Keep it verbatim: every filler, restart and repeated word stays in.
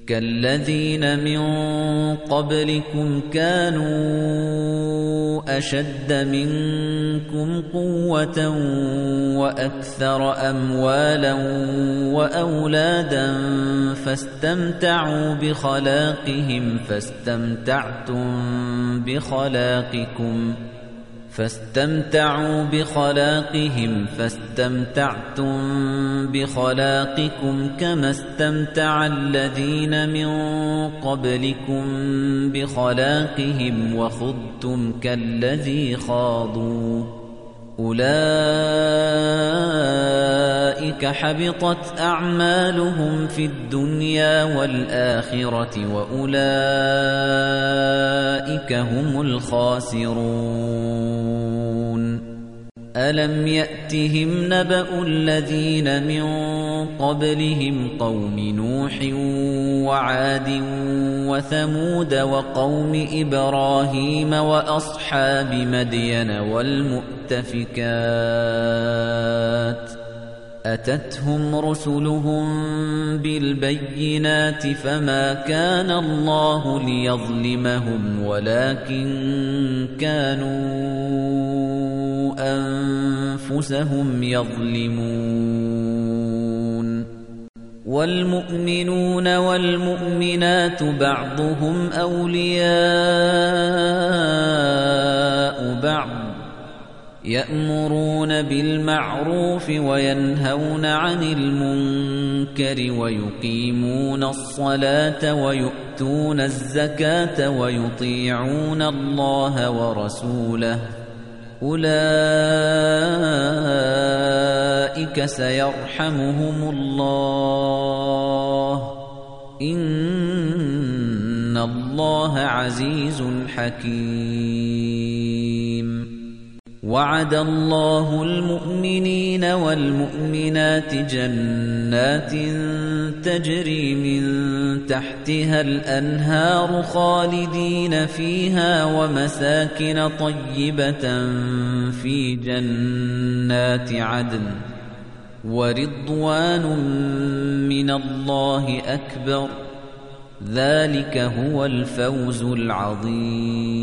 كالذين من قبلكم كانوا أشد منكم قوة وأكثر أموالا وأولادا فاستمتعوا بخلاقهم فاستمتعتم بخلاقكم فاستمتعوا بخلاقهم فاستمتعتم بخلاقكم كما استمتع الذين من قبلكم بخلاقهم وخضتم كالذي خاضوا أولئك حبطت أعمالهم في الدنيا والآخرة وأولئك هم الخاسرون ألم يأتهم نبأ الذين من قبلهم قوم نوح وعاد وثمود وقوم إبراهيم وأصحاب مدين والمؤتفكات أتتهم رسلهم بالبينات فما كان الله ليظلمهم ولكن كانوا أنفسهم يظلمون والمؤمنون والمؤمنات بعضهم أولياء بعض يأمرون بالمعروف وينهون عن المنكر ويقيمون الصلاة ويؤتون الزكاة ويطيعون الله ورسوله أولئك سيرحمهم الله إن الله عزيز حكيم وعد الله المؤمنين والمؤمنات جنات تجري من تحتها الأنهار خالدين فيها ومساكن طيبة في جنات عدن ورضوان من الله أكبر ذلك هو الفوز العظيم